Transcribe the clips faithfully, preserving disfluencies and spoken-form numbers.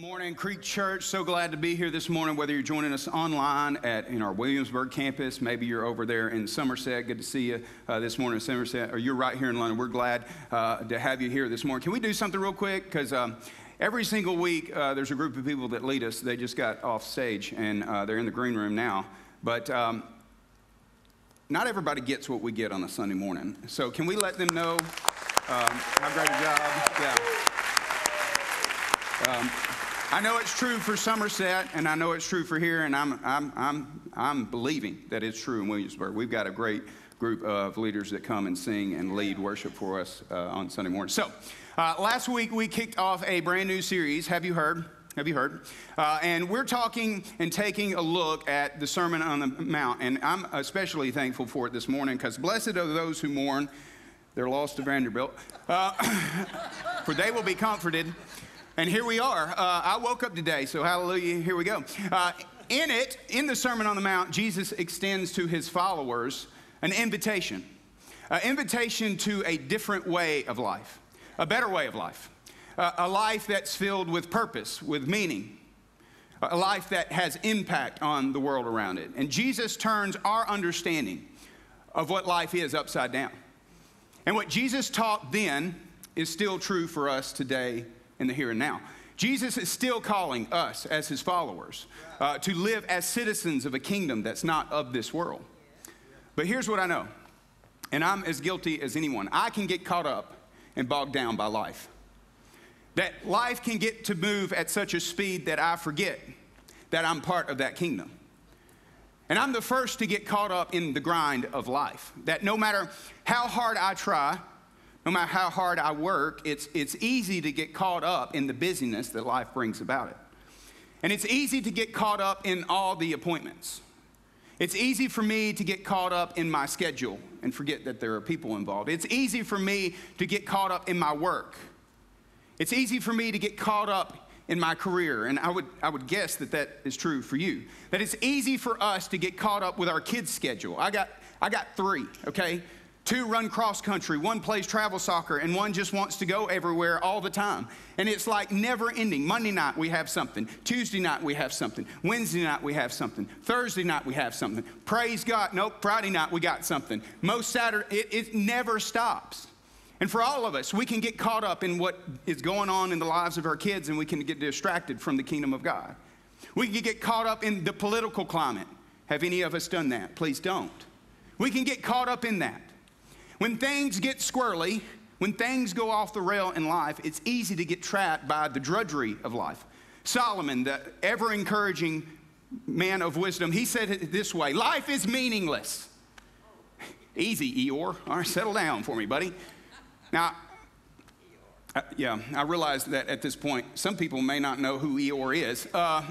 Morning, Creek Church. So glad to be here this morning, whether you're joining us online at in our Williamsburg campus, maybe you're over there in Somerset. Good to see you uh, this morning in Somerset, or you're right here in London. We're glad uh, to have you here this morning. Can we do something real quick? Because um, every single week, uh, there's a group of people that lead us. They just got off stage, and uh, they're in the green room now. But um, not everybody gets what we get on a Sunday morning. So can we let them know um, how great a job? Yeah. Um, I know it's true for Somerset, and I know it's true for here, and I'm, I'm, I'm, I'm believing that it's true in Williamsburg. We've got a great group of leaders that come and sing and lead worship for us uh, on Sunday morning. So uh, last week we kicked off a brand new series. Have you heard? Have you heard? Uh, and we're talking and taking a look at the Sermon on the Mount, and I'm especially thankful for it this morning because blessed are those who mourn their loss to Vanderbilt, uh, for they will be comforted. And here we are. Uh, I woke up today, so hallelujah, here we go. Uh, in it, in the Sermon on the Mount, Jesus extends to his followers an invitation, an invitation to a different way of life, a better way of life, uh, a life that's filled with purpose, with meaning, a life that has impact on the world around it. And Jesus turns our understanding of what life is upside down. And what Jesus taught then is still true for us today in the here and now. Jesus is still calling us as his followers uh, to live as citizens of a kingdom that's not of this world. But here's what I know, and I'm as guilty as anyone. I can get caught up and bogged down by life. That life can get to move at such a speed that I forget that I'm part of that kingdom. And I'm the first to get caught up in the grind of life. That no matter how hard I try, no matter how hard I work, it's, it's easy to get caught up in the busyness that life brings about it. And it's easy to get caught up in all the appointments. It's easy for me to get caught up in my schedule and forget that there are people involved. It's easy for me to get caught up in my work. It's easy for me to get caught up in my career, and I would, I would guess that that is true for you. That it's easy for us to get caught up with our kids' schedule. I got, I got three, okay? Two run cross country, one plays travel soccer, and one just wants to go everywhere all the time. And it's like never ending. Monday night we have something. Tuesday night we have something. Wednesday night we have something. Thursday night we have something. Praise God. Nope, Friday night we got something. Most Saturday, it, it never stops. And for all of us, we can get caught up in what is going on in the lives of our kids, and we can get distracted from the kingdom of God. We can get caught up in the political climate. Have any of us done that? Please don't. We can get caught up in that. When things get squirrely, when things go off the rail in life, it's easy to get trapped by the drudgery of life. Solomon, the ever-encouraging man of wisdom, he said it this way: life is meaningless. Easy, Eeyore. All right, settle down for me, buddy. Now, uh, yeah, I realize that at this point, some people may not know who Eeyore is. Uh,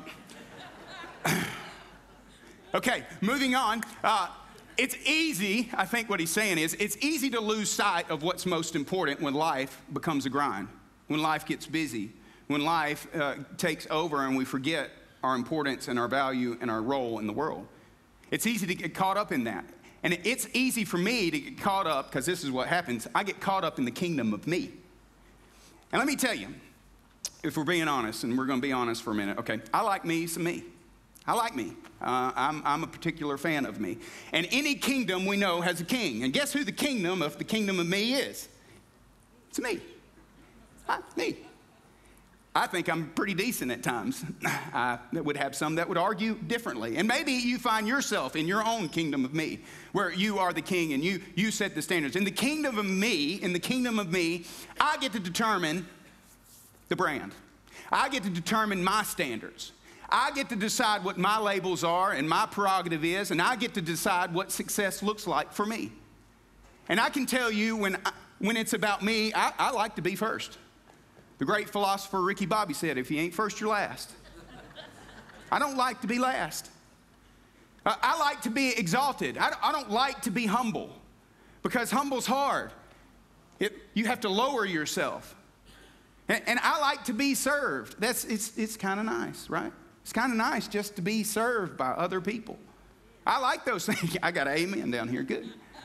okay, moving on. Uh, It's easy, I think what he's saying is, it's easy to lose sight of what's most important when life becomes a grind, when life gets busy, when life uh, takes over and we forget our importance and our value and our role in the world. It's easy to get caught up in that. And it's easy for me to get caught up, because this is what happens, I get caught up in the kingdom of me. And let me tell you, if we're being honest, and we're going to be honest for a minute, okay, I like me some me. I like me. Uh, I'm, I'm a particular fan of me. And any kingdom we know has a king. And guess who the kingdom of the kingdom of me is? It's me. Hi, me. I think I'm pretty decent at times. I would have some that would argue differently. And maybe you find yourself in your own kingdom of me, where you are the king and you, you set the standards. In the kingdom of me, in the kingdom of me, I get to determine the brand. I get to determine my standards. I get to decide what my labels are and my prerogative is, and I get to decide what success looks like for me. And I can tell you, when, I, when it's about me, I, I like to be first. The great philosopher Ricky Bobby said, if you ain't first, you're last. I don't like to be last. I, I like to be exalted. I, I don't like to be humble, because humble's hard. It, you have to lower yourself. And, and I like to be served. That's, it's, it's kind of nice, right? It's kind of nice just to be served by other people. I like those things. I got an amen down here. Good.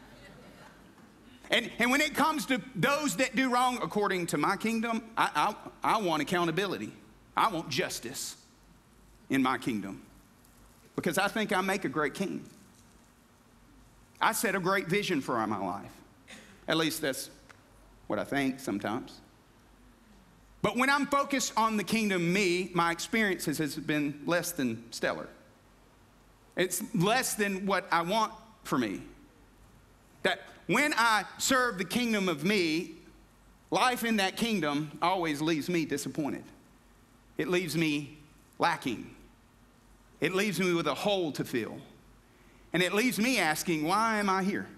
And, and when it comes to those that do wrong according to my kingdom, I, I, I want accountability. I want justice in my kingdom because I think I make a great king. I set a great vision for my life. At least that's what I think sometimes. But when I'm focused on the kingdom me, my experiences has been less than stellar. It's less than what I want for me. That when I serve the kingdom of me, life in that kingdom always leaves me disappointed. It leaves me lacking. It leaves me with a hole to fill. And it leaves me asking, why am I here?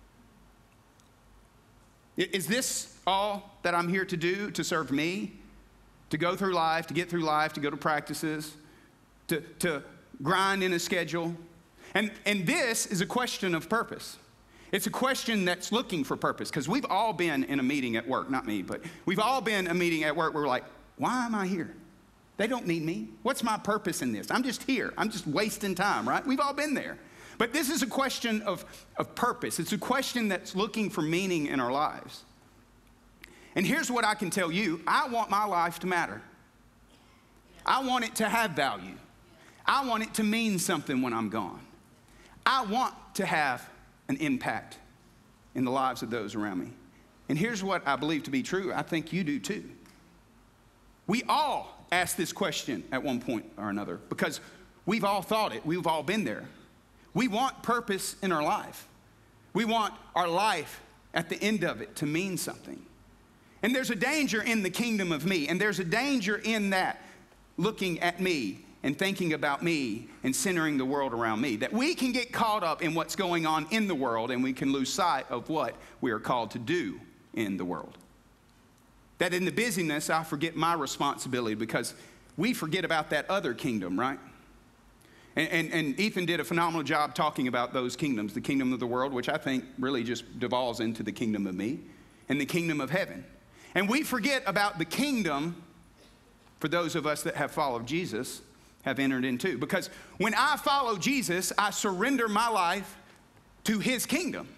Is this all that I'm here to do, to serve me? To go through life, to get through life, to go to practices, to, to grind in a schedule? And, and this is a question of purpose. It's a question that's looking for purpose, because we've all been in a meeting at work, not me, but we've all been in a meeting at work where we're like, why am I here? They don't need me. What's my purpose in this? I'm just here. I'm just wasting time, right? We've all been there. But this is a question of, of purpose. It's a question that's looking for meaning in our lives. And here's what I can tell you. I want my life to matter. I want it to have value. I want it to mean something when I'm gone. I want to have an impact in the lives of those around me. And here's what I believe to be true. I think you do too. We all ask this question at one point or another because we've all thought it. We've all been there. We want purpose in our life. We want our life at the end of it to mean something. And there's a danger in the kingdom of me, and there's a danger in that looking at me and thinking about me and centering the world around me, that we can get caught up in what's going on in the world and we can lose sight of what we are called to do in the world. That in the busyness, I forget my responsibility because we forget about that other kingdom, right? And, and, and Ethan did a phenomenal job talking about those kingdoms, the kingdom of the world, which I think really just devolves into the kingdom of me, and the kingdom of heaven. And we forget about the kingdom, for those of us that have followed Jesus, have entered into. Because when I follow Jesus, I surrender my life to his kingdom.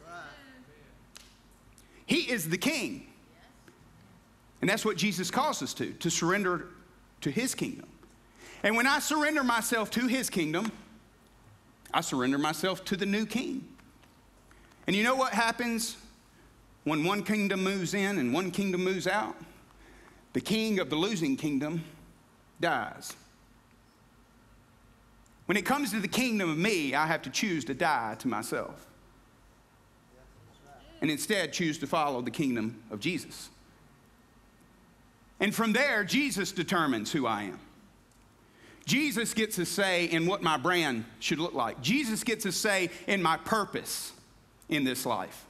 He is the king. And that's what Jesus calls us to, to surrender to his kingdom. And when I surrender myself to his kingdom, I surrender myself to the new king. And you know what happens when one kingdom moves in and one kingdom moves out? The king of the losing kingdom dies. When it comes to the kingdom of me, I have to choose to die to myself. And instead choose to follow the kingdom of Jesus. And from there, Jesus determines who I am. Jesus gets a say in what my brand should look like. Jesus gets a say in my purpose in this life.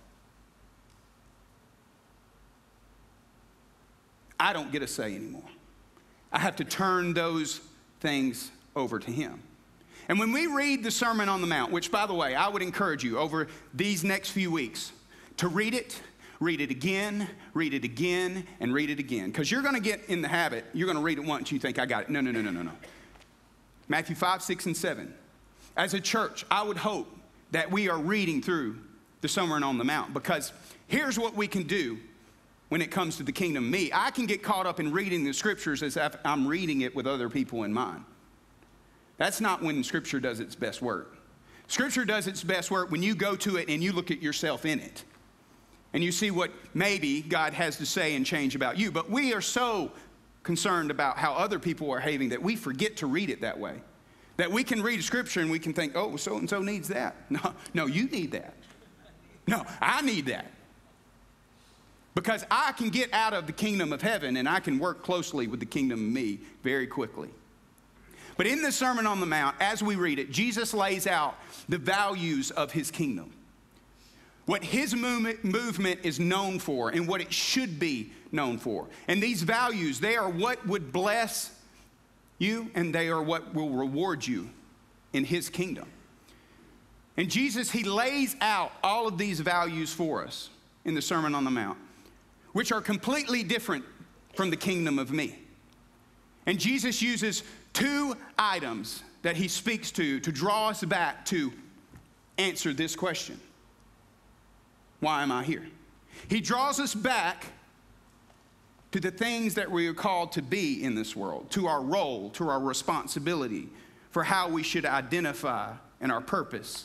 I don't get a say anymore. I have to turn those things over to him. And when we read the Sermon on the Mount, which, by the way, I would encourage you over these next few weeks to read it, read it again, read it again, and read it again. Because you're going to get in the habit, you're going to read it once, you think, I got it. No, no, no, no, no, no. Matthew five, six, and seven. As a church, I would hope that we are reading through the Sermon on the Mount, because here's what we can do when it comes to the kingdom of me. I can get caught up in reading the scriptures as if I'm reading it with other people in mind. That's not when scripture does its best work. Scripture does its best work when you go to it and you look at yourself in it. And you see what maybe God has to say and change about you. But we are so concerned about how other people are behaving that we forget to read it that way. That we can read a scripture and we can think, oh, so-and-so needs that. No, no, you need that. No, I need that. Because I can get out of the kingdom of heaven and I can work closely with the kingdom of me very quickly. But in the Sermon on the Mount, as we read it, Jesus lays out the values of his kingdom. What his movement, movement is known for and what it should be known for. And these values, they are what would bless you and they are what will reward you in his kingdom. And Jesus, he lays out all of these values for us in the Sermon on the Mount, which are completely different from the kingdom of me. And Jesus uses two items that he speaks to to draw us back to answer this question. Why am I here? He draws us back to the things that we are called to be in this world, to our role, to our responsibility, for how we should identify and our purpose.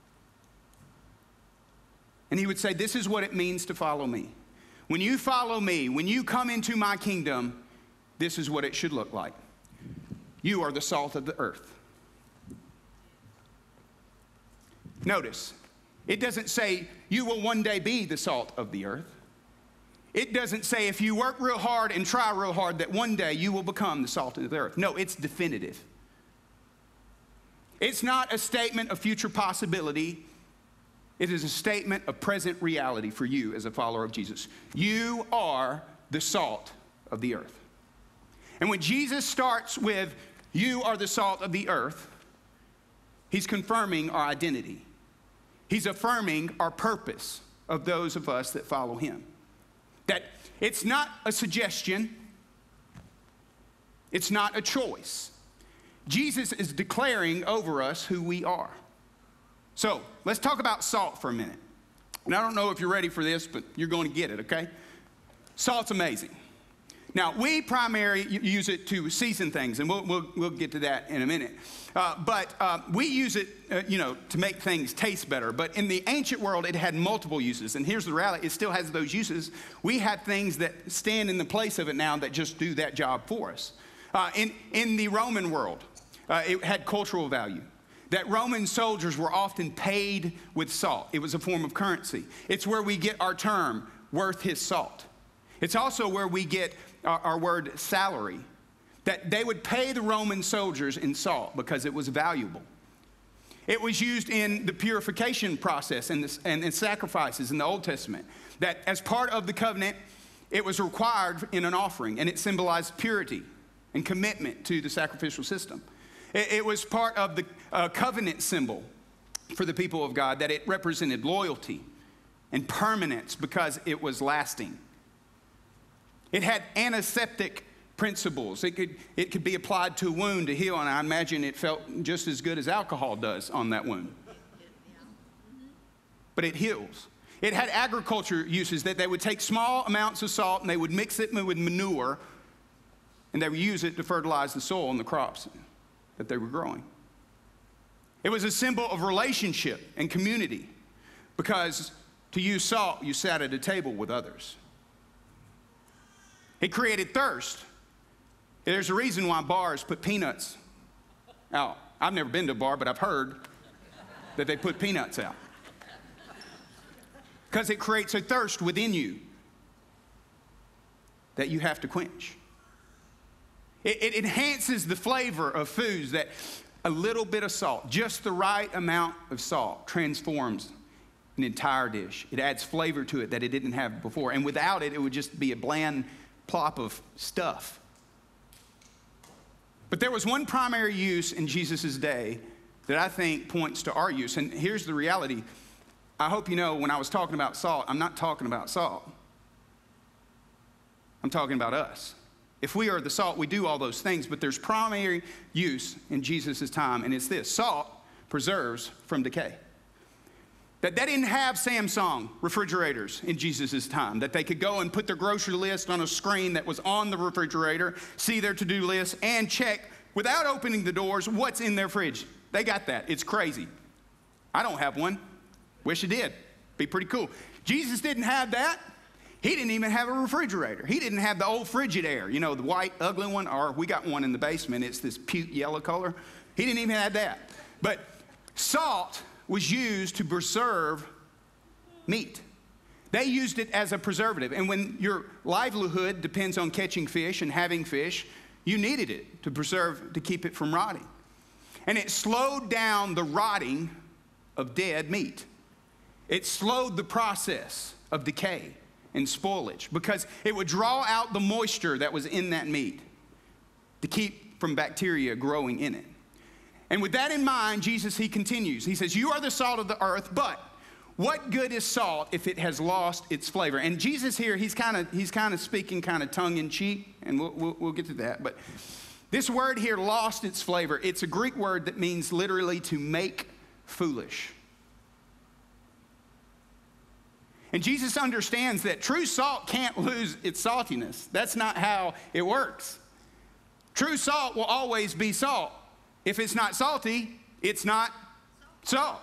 And he would say, this is what it means to follow me. When you follow me, when you come into my kingdom, this is what it should look like. You are the salt of the earth. Notice, it doesn't say you will one day be the salt of the earth. It doesn't say if you work real hard and try real hard that one day you will become the salt of the earth. No, it's definitive. It's not a statement of future possibility. It is a statement of present reality for you as a follower of Jesus. You are the salt of the earth. And when Jesus starts with, you are the salt of the earth, he's confirming our identity. He's affirming our purpose of those of us that follow him. That it's not a suggestion. It's not a choice. Jesus is declaring over us who we are. So let's talk about salt for a minute. And I don't know if you're ready for this, but you're going to get it, okay? Salt's amazing. Now, we primarily use it to season things, and we'll, we'll, we'll get to that in a minute. Uh, but uh, we use it, uh, you know, to make things taste better. But in the ancient world, it had multiple uses. And here's the reality. It still has those uses. We have things that stand in the place of it now that just do that job for us. Uh, in, in the Roman world, uh, it had cultural value. That Roman soldiers were often paid with salt. It was a form of currency. It's where we get our term, worth his salt. It's also where we get our, our word salary. That they would pay the Roman soldiers in salt because it was valuable. It was used in the purification process and, the, and, and sacrifices in the Old Testament. That as part of the covenant, it was required in an offering, and it symbolized purity and commitment to the sacrificial system. It, it was part of the uh, covenant symbol for the people of God, that it represented loyalty and permanence because it was lasting. It had antiseptic principles. It could, it could be applied to a wound to heal, and I imagine it felt just as good as alcohol does on that wound. But it heals. It had agriculture uses, that they would take small amounts of salt and they would mix it with manure, and they would use it to fertilize the soil and the crops that they were growing. It was a symbol of relationship and community, because to use salt, you sat at a table with others. It created thirst. There's a reason why bars put peanuts out. I've never been to a bar, but I've heard that they put peanuts out. Because it creates a thirst within you that you have to quench. It, it enhances the flavor of foods, that a little bit of salt, just the right amount of salt, transforms an entire dish. It adds flavor to it that it didn't have before. And without it, it would just be a bland plop of stuff. But there was one primary use in Jesus' day that I think points to our use. And here's the reality. I hope you know, when I was talking about salt, I'm not talking about salt. I'm talking about us. If we are the salt, we do all those things, but there's primary use in Jesus' time, and it's this: salt preserves from decay. That they didn't have Samsung refrigerators in Jesus' time, that they could go and put their grocery list on a screen that was on the refrigerator, see their to-do list, and check, without opening the doors, what's in their fridge. They got that. It's crazy. I don't have one. Wish I did. Be pretty cool. Jesus didn't have that. He didn't even have a refrigerator. He didn't have the old Frigidaire, you know, the white, ugly one, or we got one in the basement. It's this puke yellow color. He didn't even have that. But salt was used to preserve meat. They used it as a preservative. And when your livelihood depends on catching fish and having fish, you needed it to preserve, to keep it from rotting. And it slowed down the rotting of dead meat. It slowed the process of decay and spoilage, because it would draw out the moisture that was in that meat to keep from bacteria growing in it. And with that in mind, Jesus, he continues. He says, you are the salt of the earth, but what good is salt if it has lost its flavor? And Jesus here, he's kind of he's kind of speaking kind of tongue in cheek, and we'll, we'll, we'll get to that. But this word here, lost its flavor, it's a Greek word that means literally to make foolish. And Jesus understands that true salt can't lose its saltiness. That's not how it works. True salt will always be salt. If it's not salty, it's not salt.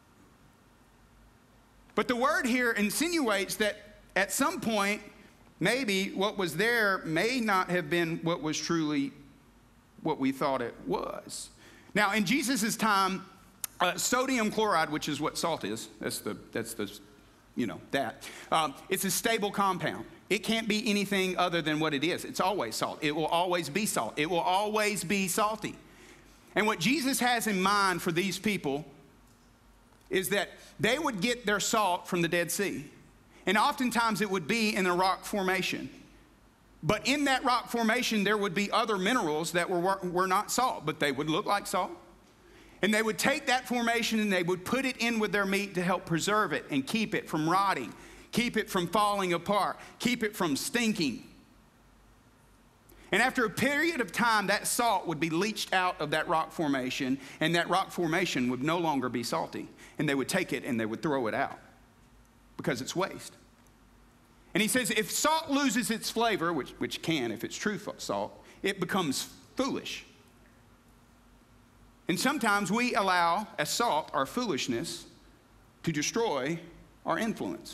But the word here insinuates that at some point, maybe what was there may not have been what was truly what we thought it was. Now, in Jesus' time, uh, sodium chloride, which is what salt is, that's the, that's the, you know, that. Um, it's a stable compound. It can't be anything other than what it is. It's always salt. It will always be salt. It will always be salty. And what Jesus has in mind for these people is that they would get their salt from the Dead Sea. And oftentimes it would be in a rock formation. But in that rock formation, there would be other minerals that were, were not salt, but they would look like salt. And they would take that formation and they would put it in with their meat to help preserve it and keep it from rotting, keep it from falling apart, keep it from stinking. And after a period of time, that salt would be leached out of that rock formation, and that rock formation would no longer be salty. And they would take it and they would throw it out because it's waste. And he says if salt loses its flavor, which, which can if it's true salt, it becomes foolish. And sometimes we allow, as salt, our foolishness to destroy our influence.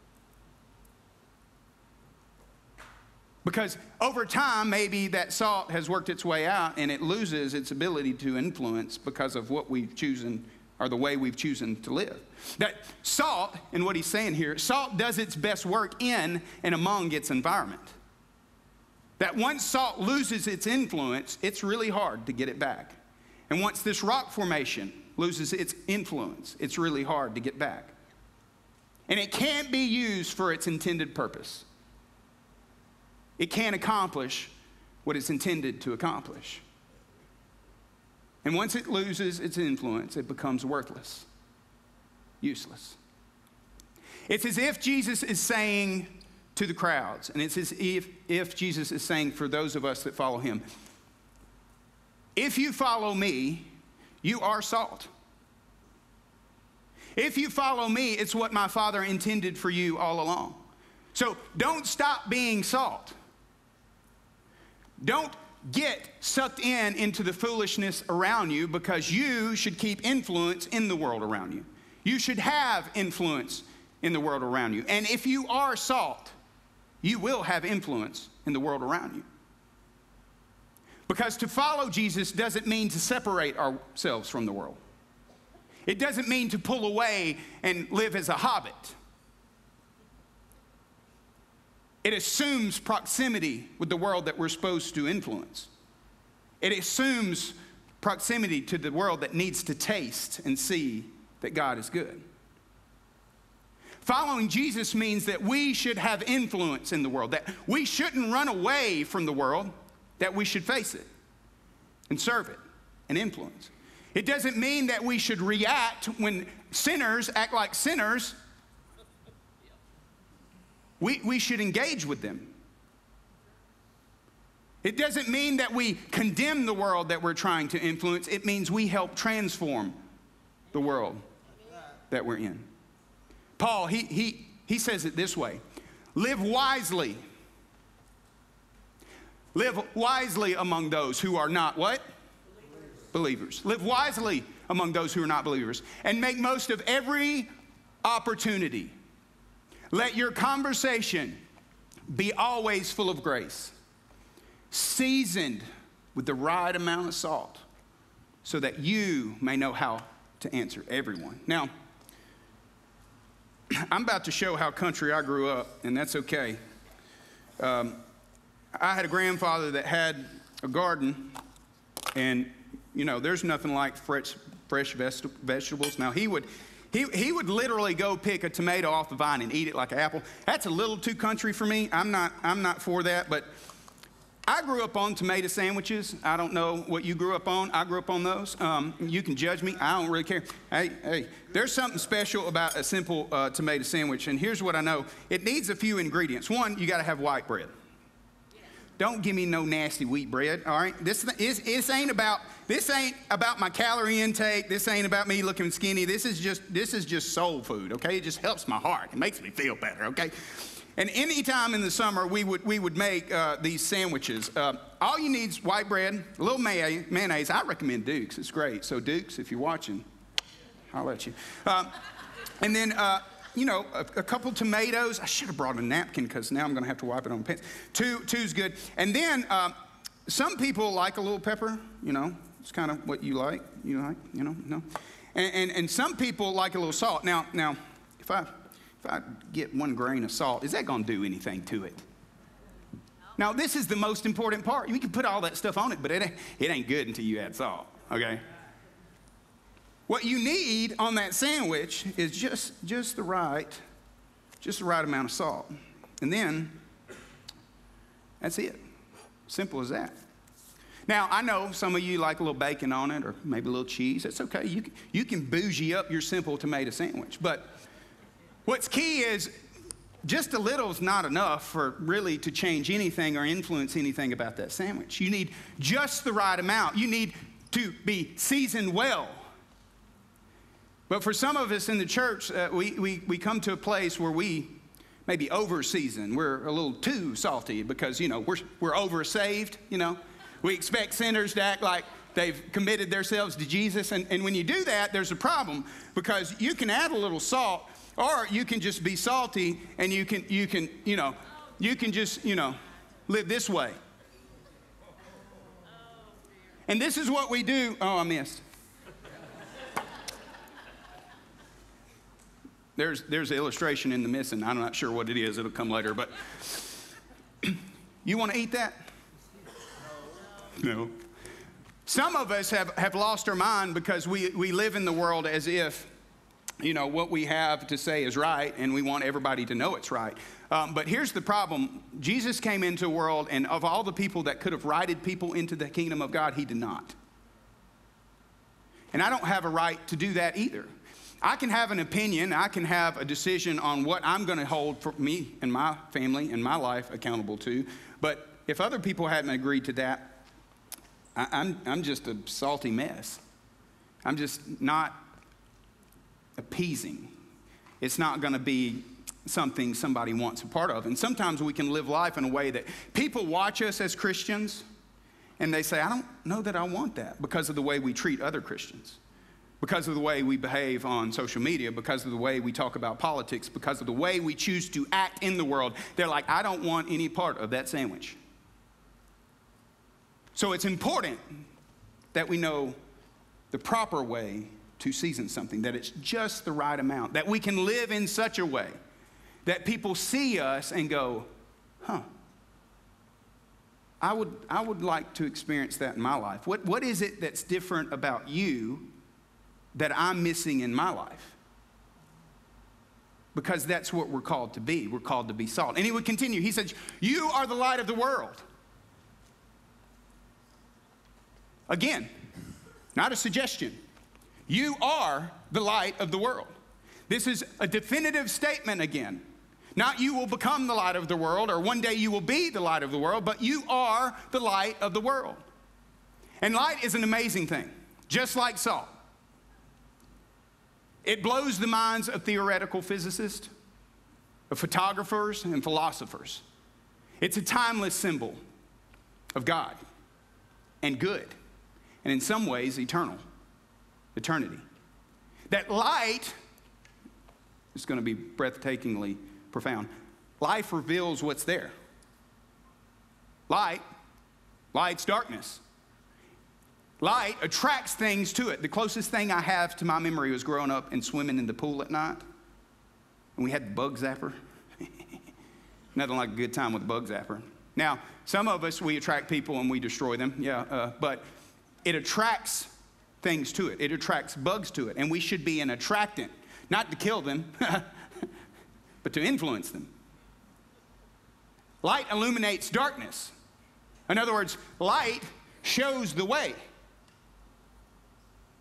Because over time, maybe that salt has worked its way out and it loses its ability to influence because of what we've chosen or the way we've chosen to live. That salt, and what he's saying here, salt does its best work in and among its environment. That once salt loses its influence, it's really hard to get it back. And once this rock formation loses its influence, it's really hard to get back. And it can't be used for its intended purpose. It can't accomplish what it's intended to accomplish. And once it loses its influence, it becomes worthless, useless. It's as if Jesus is saying to the crowds, and it's as if, if Jesus is saying for those of us that follow him, if you follow me, you are salt. If you follow me, it's what my Father intended for you all along. So don't stop being salt. Don't get sucked in into the foolishness around you, because you should keep influence in the world around you. You should have influence in the world around you. And if you are salt, you will have influence in the world around you. Because to follow Jesus doesn't mean to separate ourselves from the world. It doesn't mean to pull away and live as a hobbit. It assumes proximity with the world that we're supposed to influence. It assumes proximity to the world that needs to taste and see that God is good. Following Jesus means that we should have influence in the world, that we shouldn't run away from the world, that we should face it and serve it and influence. It doesn't mean that we should react when sinners act like sinners. We, we should engage with them. It doesn't mean that we condemn the world that we're trying to influence. It means we help transform the world that we're in. Paul, he, he, he says it this way: live wisely. Live wisely among those who are not what? Believers. Believers. Live wisely among those who are not believers, and make most of every opportunity. Let your conversation be always full of grace, seasoned with the right amount of salt, so that you may know how to answer everyone. Now, I'm about to show how country I grew up, and that's okay. Um, I had a grandfather that had a garden, and, you know, there's nothing like fresh, fresh veg- vegetables. Now, he would... He, he would literally go pick a tomato off the vine and eat it like an apple. That's a little too country for me. I'm not, I'm not for that. But I grew up on tomato sandwiches. I don't know what you grew up on. I grew up on those. Um, you can judge me. I don't really care. Hey, hey, there's something special about a simple uh, tomato sandwich. And here's what I know. It needs a few ingredients. One, you got to have white bread. don't give me no nasty wheat bread, all right? This, is, this, ain't about, this ain't about my calorie intake. This ain't about me looking skinny. This is just, this is just soul food, okay? It just helps my heart. It makes me feel better, okay? And any time in the summer, we would, we would make uh, these sandwiches. Uh, all you need is white bread, a little may- mayonnaise. I recommend Duke's. It's great. So Duke's, if you're watching, I'll let you. Um, and then, uh, you know, a, a couple tomatoes. I should have brought a napkin because now I'm going to have to wipe it on my pants. Two, two's good. And then um, some people like a little pepper. You know, it's kind of what you like. You like, you know, no. And, and, and some people like a little salt. Now, now, if I... If I get one grain of salt, is that going to do anything to it? Now, this is the most important part. You can put all that stuff on it, but it ain't, it ain't good until you add salt, okay? What you need on that sandwich is just, just the right, just the right amount of salt. And then, that's it. Simple as that. Now, I know some of you like a little bacon on it or maybe a little cheese. That's okay. You can, you can bougie up your simple tomato sandwich, but what's key is just a little is not enough for really to change anything or influence anything about that sandwich. You need just the right amount. You need to be seasoned well. But for some of us in the church, uh, we, we, we come to a place where we maybe over-season. We're a little too salty because, you know, we're, we're over-saved, you know. We expect sinners to act like they've committed themselves to Jesus. And, and when you do that, there's a problem because you can add a little salt. Or you can just be salty and you can, you can, you know, you can just, you know, live this way. And this is what we do. Oh, I missed. There's, there's an illustration in the missing. I'm not sure what it is. It'll come later. But you want to eat that? No. Some of us have, have lost our mind because we, we live in the world as if, you know, what we have to say is right, and we want everybody to know it's right. Um, but here's the problem. Jesus came into the world, and of all the people that could have righted people into the kingdom of God, he did not. And I don't have a right to do that either. I can have an opinion. I can have a decision on what I'm going to hold for me and my family and my life accountable to. But if other people hadn't agreed to that, I, I'm, I'm just a salty mess. I'm just not appeasing. It's not going to be something somebody wants a part of. And sometimes we can live life in a way that people watch us as Christians and they say, I don't know that I want that because of the way we treat other Christians, because of the way we behave on social media, because of the way we talk about politics, because of the way we choose to act in the world. They're like, I don't want any part of that sandwich. So it's important that we know the proper way to season something, that it's just the right amount, that we can live in such a way that people see us and go, huh, I would, I would like to experience that in my life. What, what is it that's different about you that I'm missing in my life? Because that's what we're called to be. We're called to be salt. And he would continue. He said, you are the light of the world. Again, not a suggestion. You are the light of the world. This is a definitive statement again. Not you will become the light of the world or one day you will be the light of the world, but you are the light of the world. And light is an amazing thing, just like salt. It blows the minds of theoretical physicists, of photographers, and philosophers. It's a timeless symbol of God and good, and in some ways eternal. Eternity. That light is going to be breathtakingly profound. Life reveals what's there. Light, light's darkness. Light attracts things to it. The closest thing I have to my memory was growing up and swimming in the pool at night. And we had the bug zapper. Nothing like a good time with a bug zapper. Now, some of us, we attract people and we destroy them. Yeah, uh, but it attracts things to it. It attracts bugs to it. And we should be an attractant, not to kill them, but to influence them. Light illuminates darkness. In other words, light shows the way.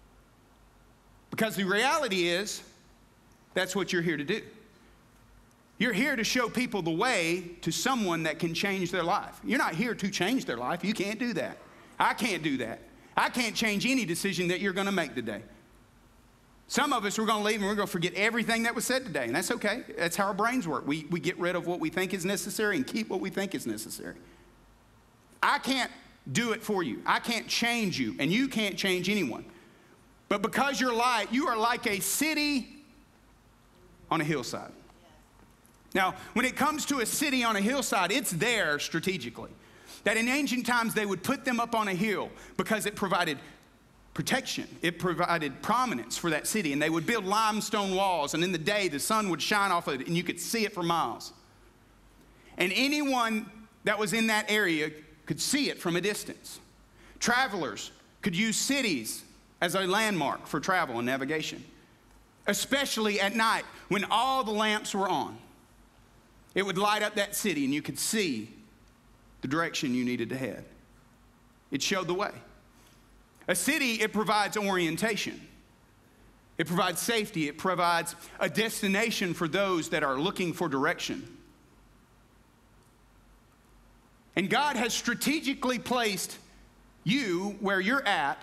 Because the reality is, that's what you're here to do. You're here to show people the way to someone that can change their life. You're not here to change their life. You can't do that. I can't do that. I can't change any decision that you're going to make today. Some of us, we're going to leave and we're going to forget everything that was said today, and that's okay. That's how our brains work. We, we get rid of what we think is necessary and keep what we think is necessary. I can't do it for you. I can't change you, and you can't change anyone. But because you're light, you are like a city on a hillside. Now, when it comes to a city on a hillside, it's there strategically. That in ancient times, they would put them up on a hill because it provided protection. It provided prominence for that city, and they would build limestone walls, and in the day, the sun would shine off of it, and you could see it for miles. And anyone that was in that area could see it from a distance. Travelers could use cities as a landmark for travel and navigation, especially at night when all the lamps were on. It would light up that city, and you could see the direction you needed to head. It showed the way. A city, it provides orientation. It provides safety. It provides a destination for those that are looking for direction. And God has strategically placed you where you're at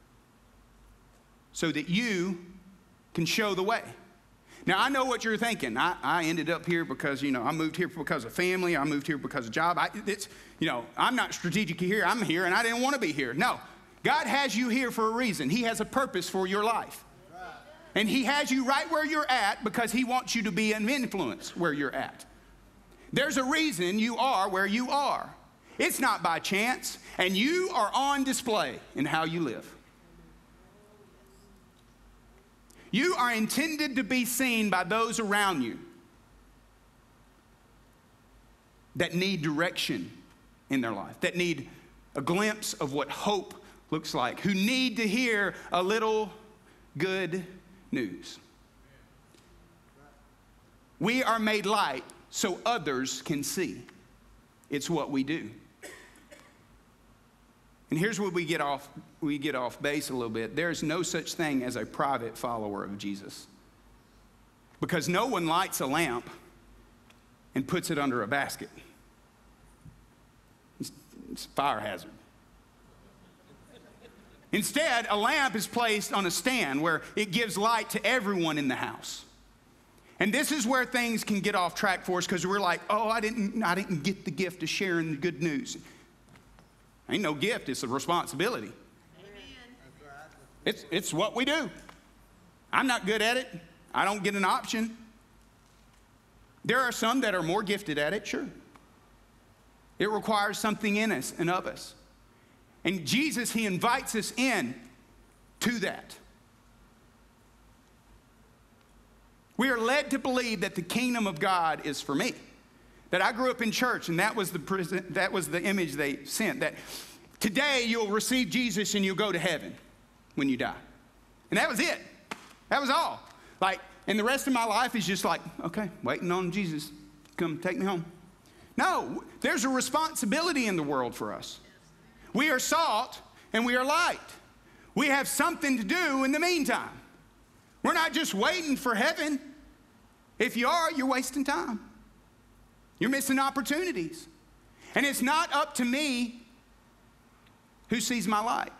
so that you can show the way. Now, I know what you're thinking. I, I ended up here because, you know, I moved here because of family. I moved here because of job. I, it's, you know, I'm not strategically here. I'm here, and I didn't want to be here. No. God has you here for a reason. He has a purpose for your life. And he has you right where you're at because he wants you to be an influence where you're at. There's a reason you are where you are. It's not by chance, and you are on display in how you live. You are intended to be seen by those around you that need direction in their life, that need a glimpse of what hope looks like, who need to hear a little good news. We are made light so others can see. It's what we do. And here's where we get off, we get off base a little bit. There is no such thing as a private follower of Jesus. Because no one lights a lamp and puts it under a basket. It's, it's a fire hazard. Instead, a lamp is placed on a stand where it gives light to everyone in the house. And this is where things can get off track for us because we're like, oh, I didn't, I didn't get the gift of sharing the good news. Ain't no gift, it's a responsibility. Amen. It's, it's what we do. I'm not good at it. I don't get an option. There are some that are more gifted at it, sure. It requires something in us and of us. And Jesus, he invites us in to that. We are led to believe that the kingdom of God is for me. That I grew up in church, and that was the, that was the image they sent. That today you'll receive Jesus and you'll go to heaven when you die. And that was it. That was all. Like, and the rest of my life is just like, okay, waiting on Jesus to come take me home. No, there's a responsibility in the world for us. We are salt and we are light. We have something to do in the meantime. We're not just waiting for heaven. If you are, you're wasting time. You're missing opportunities. And it's not up to me who sees my light.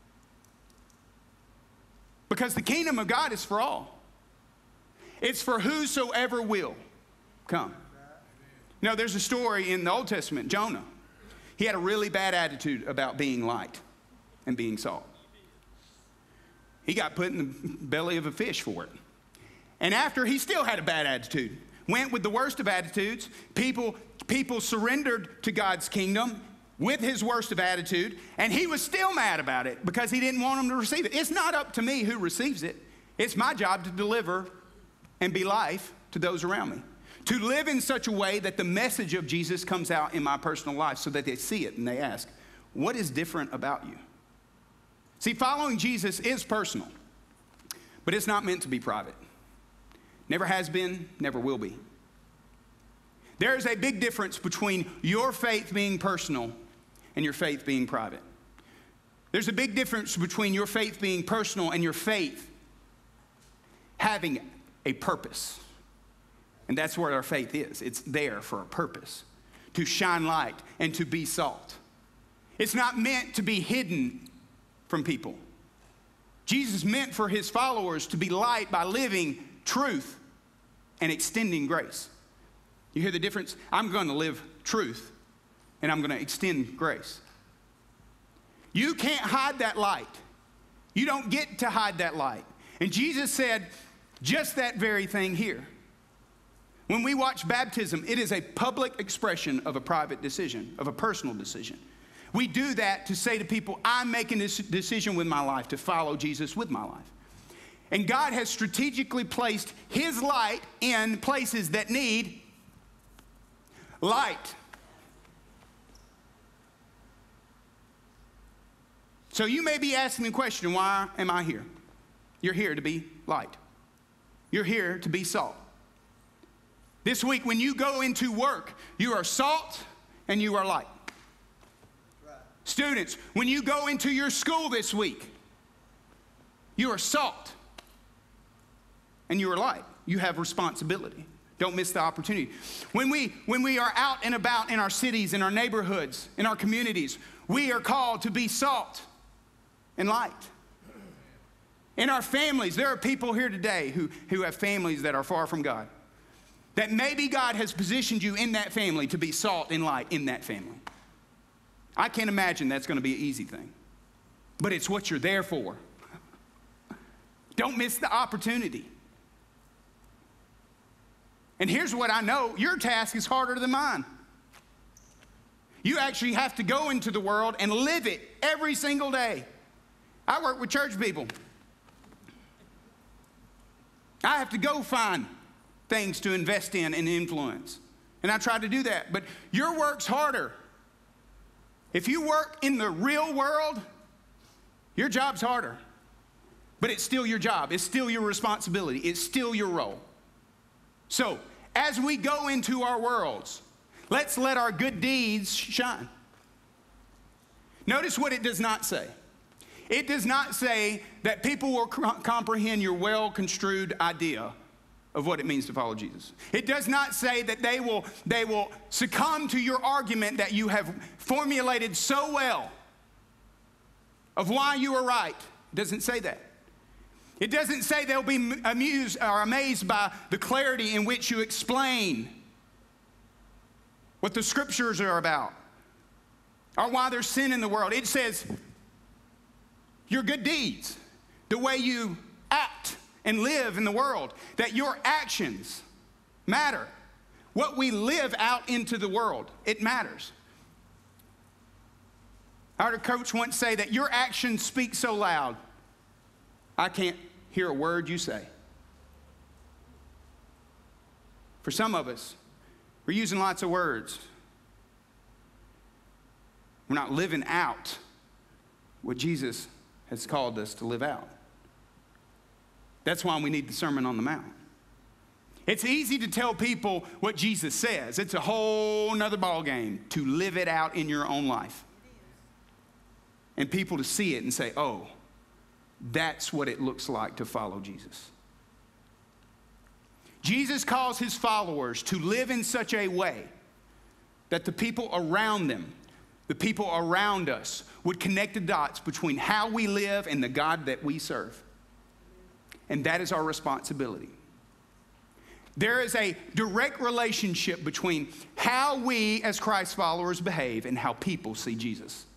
Because the kingdom of God is for all. It's for whosoever will come. Now, there's a story in the Old Testament, Jonah. He had a really bad attitude about being light and being salt. He got put in the belly of a fish for it. And after, he still had a bad attitude. Went with the worst of attitudes. People, people surrendered to God's kingdom with his worst of attitude, and he was still mad about it because he didn't want them to receive it. It's not up to me who receives it. It's my job to deliver and be life to those around me. To live in such a way that the message of Jesus comes out in my personal life so that they see it and they ask, what is different about you? See, following Jesus is personal, but it's not meant to be private. Never has been, never will be. There is a big difference between your faith being personal and your faith being private. There's a big difference between your faith being personal and your faith having a purpose. And that's what our faith is. It's there for a purpose, to shine light and to be salt. It's not meant to be hidden from people. Jesus meant for his followers to be light by living truth and extending grace. You hear the difference? I'm going to live truth and I'm going to extend grace. You can't hide that light. You don't get to hide that light. And Jesus said just that very thing here. When we watch baptism, it is a public expression of a private decision, of a personal decision. We do that to say to people, I'm making this decision with my life to follow Jesus with my life. And God has strategically placed his light in places that need light. So you may be asking the question, why am I here? You're here to be light. You're here to be salt. This week, when you go into work, you are salt and you are light. Right. Students, when you go into your school this week, you are salt and you are light. You have responsibility. Don't miss the opportunity. When we, when we are out and about in our cities, in our neighborhoods, in our communities, we are called to be salt and light. In our families, there are people here today who, who have families that are far from God. That maybe God has positioned you in that family to be salt and light in that family. I can't imagine that's going to be an easy thing. But it's what you're there for. Don't miss the opportunity. And here's what I know. Your task is harder than mine. You actually have to go into the world and live it every single day. I work with church people. I have to go find things to invest in and influence. And I try to do that. But your work's harder. If you work in the real world, your job's harder. But it's still your job. It's still your responsibility. It's still your role. So, as we go into our worlds, let's let our good deeds shine. Notice what it does not say. It does not say that people will cr- comprehend your well-construed idea of what it means to follow Jesus. It does not say that they will, they will succumb to your argument that you have formulated so well of why you are right. It doesn't say that. It doesn't say they'll be amused or amazed by the clarity in which you explain what the scriptures are about or why there's sin in the world. It says your good deeds, the way you act and live in the world, that your actions matter. What we live out into the world, it matters. I heard a coach once say that your actions speak so loud, I can't hear a word you say. For some of us, we're using lots of words. We're not living out what Jesus has called us to live out. That's why we need the Sermon on the Mount. It's easy to tell people what Jesus says. It's a whole nother ballgame to live it out in your own life. And people to see it and say, oh, that's what it looks like to follow Jesus. Jesus calls his followers to live in such a way that the people around them, the people around us, would connect the dots between how we live and the God that we serve. And that is our responsibility. There is a direct relationship between how we as Christ followers behave and how people see Jesus.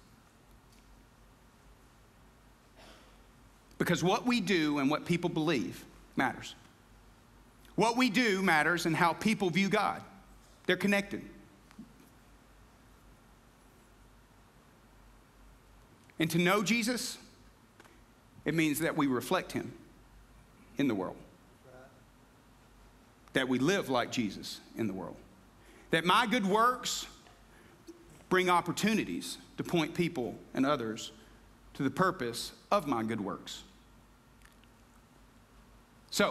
Because what we do and what people believe matters. What we do matters and how people view God. They're connected. And to know Jesus, it means that we reflect him in the world. That we live like Jesus in the world. That my good works bring opportunities to point people and others to the purpose of my good works. So,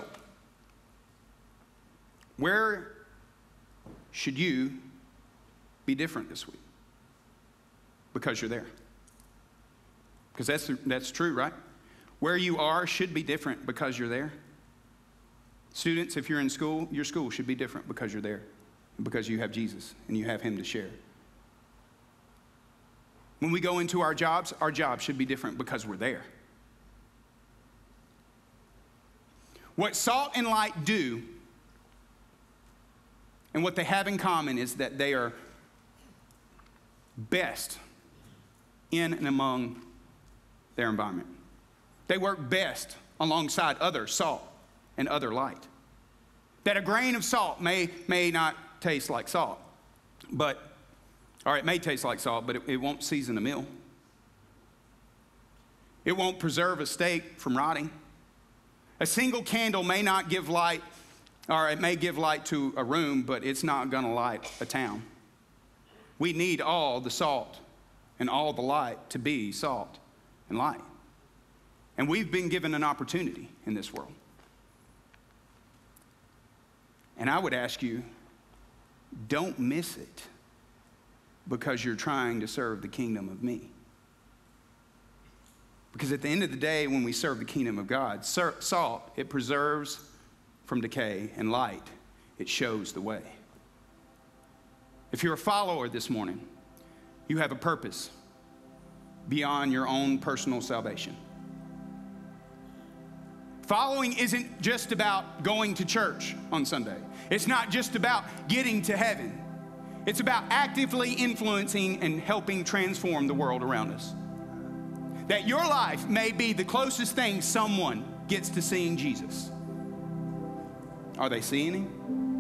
where should you be different this week? Because you're there. Because that's, that's true, right? Where you are should be different because you're there. Students, if you're in school, your school should be different because you're there, and because you have Jesus and you have him to share. When we go into our jobs, our jobs should be different because we're there. What salt and light do, and what they have in common, is that they are best in and among their environment. They work best alongside other salt and other light. That a grain of salt may, may not taste like salt, but, or it may taste like salt, but it, it won't season a meal. It won't preserve a steak from rotting. A single candle may not give light, or it may give light to a room, but it's not going to light a town. We need all the salt and all the light to be salt and light. And we've been given an opportunity in this world. And I would ask you, don't miss it because you're trying to serve the kingdom of me. Because at the end of the day, when we serve the kingdom of God, salt, it preserves from decay, and light, it shows the way. If you're a follower this morning, you have a purpose beyond your own personal salvation. Following isn't just about going to church on Sunday. It's not just about getting to heaven. It's about actively influencing and helping transform the world around us. That your life may be the closest thing someone gets to seeing Jesus. Are they seeing him?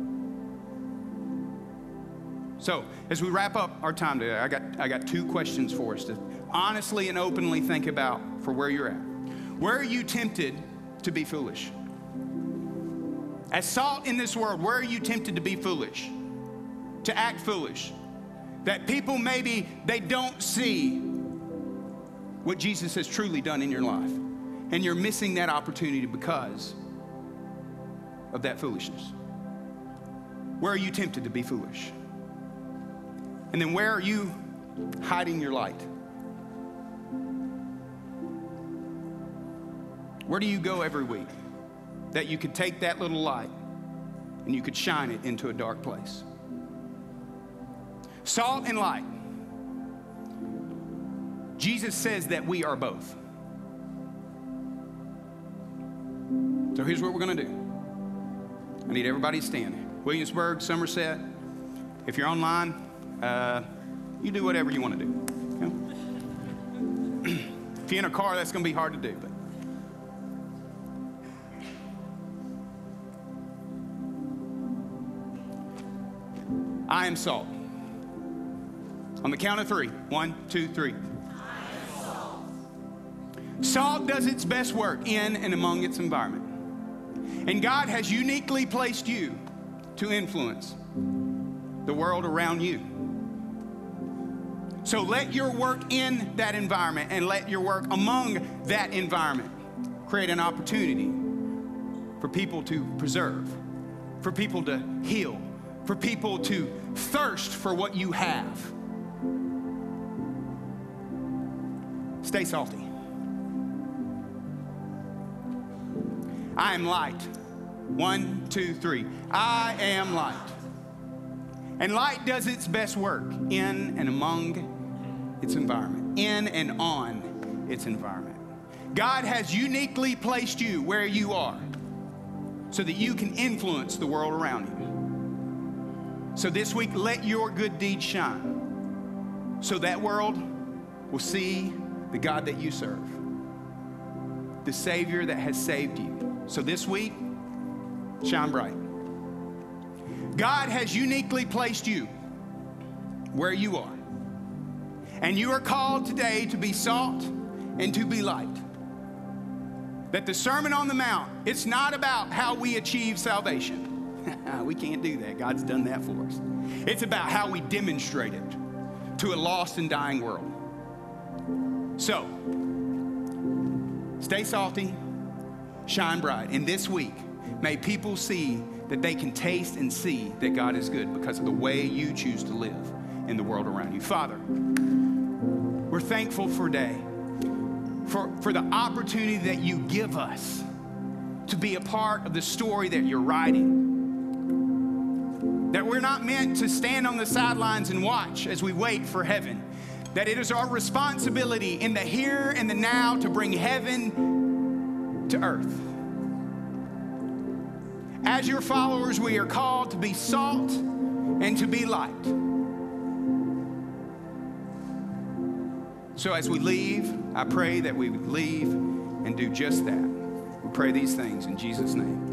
So, as we wrap up our time today, I got, I got two questions for us to honestly and openly think about for where you're at. Where are you tempted to be foolish? As salt in this world, where are you tempted to be foolish? To act foolish? That people maybe, they don't see what Jesus has truly done in your life. And you're missing that opportunity because of that foolishness. Where are you tempted to be foolish? And then where are you hiding your light? Where do you go every week that you could take that little light and you could shine it into a dark place? Salt and light. Jesus says that we are both. So here's what we're going to do. I need everybody to stand. Williamsburg, Somerset. If you're online, uh, you do whatever you want to do. Okay? If you're in a car, that's going to be hard to do. But I am salt. On the count of three. One, two, three. Salt does its best work in and among its environment. And God has uniquely placed you to influence the world around you. So let your work in that environment and let your work among that environment create an opportunity for people to preserve, for people to heal, for people to thirst for what you have. Stay salty. I am light. One, two, three. I am light. And light does its best work in and among its environment, in and on its environment. God has uniquely placed you where you are so that you can influence the world around you. So this week, let your good deeds shine so that world will see the God that you serve, the Savior that has saved you. So this week, shine bright. God has uniquely placed you where you are. And you are called today to be salt and to be light. That the Sermon on the Mount, it's not about how we achieve salvation. We can't do that. God's done that for us. It's about how we demonstrate it to a lost and dying world. So, stay salty. Shine bright. And this week, may people see that they can taste and see that God is good because of the way you choose to live in the world around you. Father, we're thankful for today, for, for the opportunity that you give us to be a part of the story that you're writing. That we're not meant to stand on the sidelines and watch as we wait for heaven. That it is our responsibility in the here and the now to bring heaven to earth. As your followers, we are called to be salt and to be light. So as we leave, I pray that we would leave and do just that. We pray these things in Jesus' name.